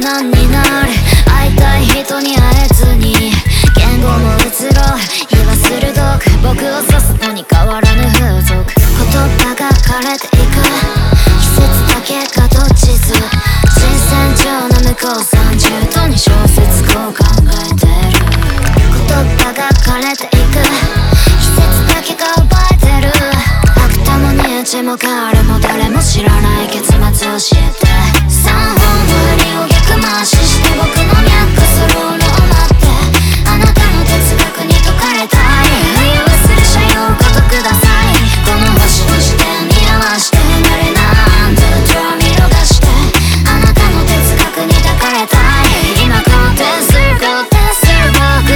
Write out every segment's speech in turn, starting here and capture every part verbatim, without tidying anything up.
なんになる。会いたい人に会えずに言語も移ろう。言わ鋭く僕を指すのに変わらぬ風俗。言葉が枯れていく季節だけがどっちず。人選上の向こうさんじゅうどに小説こう考えてる。言葉が枯れていく季節だけが覚えてる。アクタもニーチェもカールも誰も知らない結末教えて。三本の針を逆回しして僕の脈スローのを待って。あなたの哲学に解かれたい。浮遊する車両ごとください。この星の視点に合わして誰なんてドラ見逃して。あなたの哲学に解かれたい。今肯定する肯定する僕。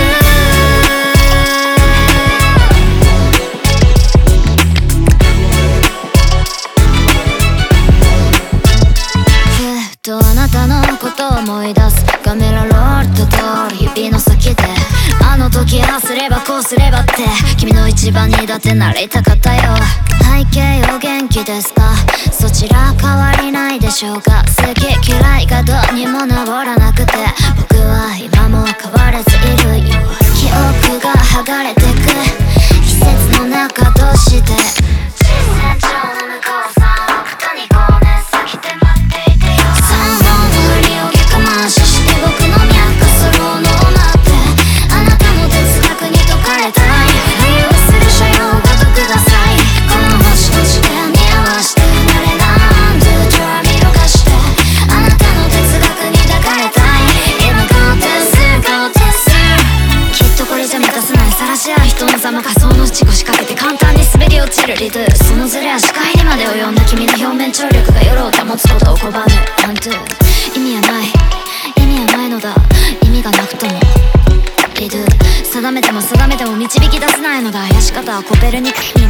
ふとあなたのことを思い出す。カメラロールと通る指の先であの時ああすればこうすればって君の一番苦手なりたかったよ。背景お元気ですか。そちら変わりないでしょうか。好き嫌いがどうにも治らなくて僕は今も変わらずいるよ。記憶が剥がれてく季節の中どうして。人選上の向こうさん億とに光年先で待っていてよ。三本の針を逆回しして僕の脈スローのを待って。あなたの哲学に解かれたい。浮遊する車両ごとください。この星の視点に合わして誰なんてドラ見逃して。あなたの哲学に抱かれたい。今肯定する肯定する。きっとこれじゃ満たせない晒し合う人のざま仮想の事故仕掛けて簡単に滑り落ちるリドゥ。そのズレは視界にまで及んだ君の表面張力が夜を保つことを拒む。アンドゥ意味はない意味はないのだ。意味がなくともリドゥ定めても定めても導き出せないのだ。怪し方はコペルニクス